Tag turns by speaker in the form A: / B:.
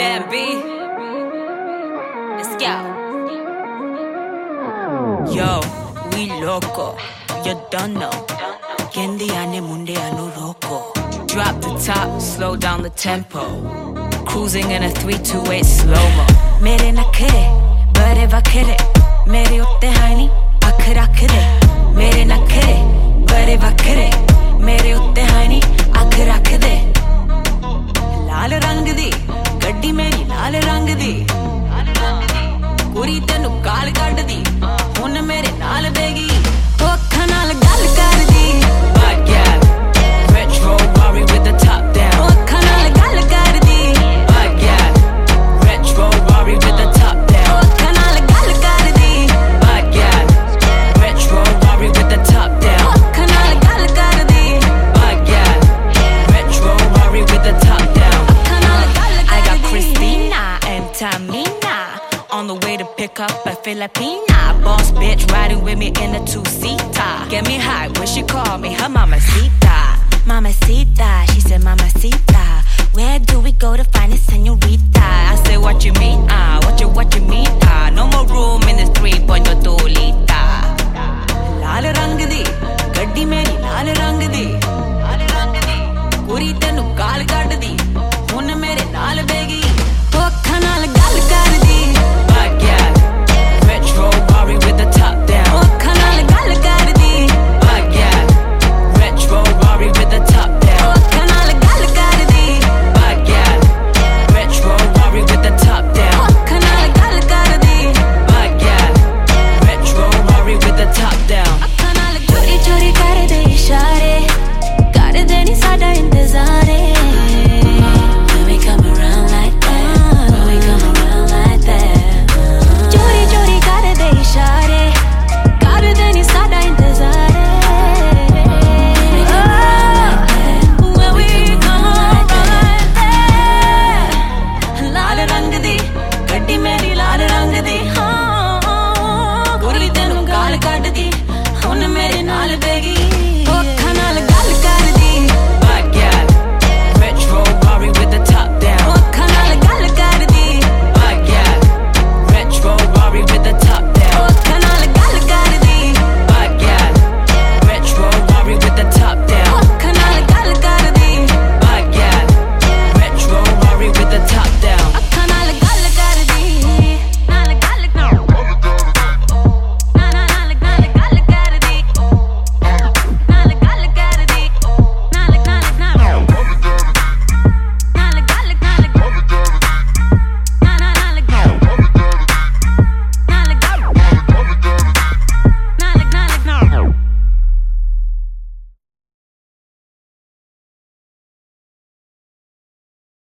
A: Bambi. Let's go. Yo, we loco. You don't know. Yendi ane munde anu roko. Drop the top, slow down the tempo. Cruising in a 328 slow-mo. Mere na khire, bade vakhire. Mere utte haini, akh rakh de. Mere na khire, bade vakhire. Mere utte haini, akh rakh de. Laal rang di, gaddi meri laal rang di. Kuri tenu gaal kadd di. Hun mere naal begi. Okkhan naal gal kar di. Bad gal, retro Rari with the top down. Okkhan naal gal kar di. Bad gal, retro Rari with the top down. Okkhan naal gal kar di. Bad gal, retro Rari with the top down. Okkhan naal gal kar di. Bad gal, retro Rari with the top down. I got Christina and Tamina on the way to pick up a Filipina. Boss bitch riding with me in a two-seater. Get me high when she call me her mamacita. Mamacita, she said mamacita. Where do we go to find a señorita? I say what you mean, what you mean, no more room in this 3.2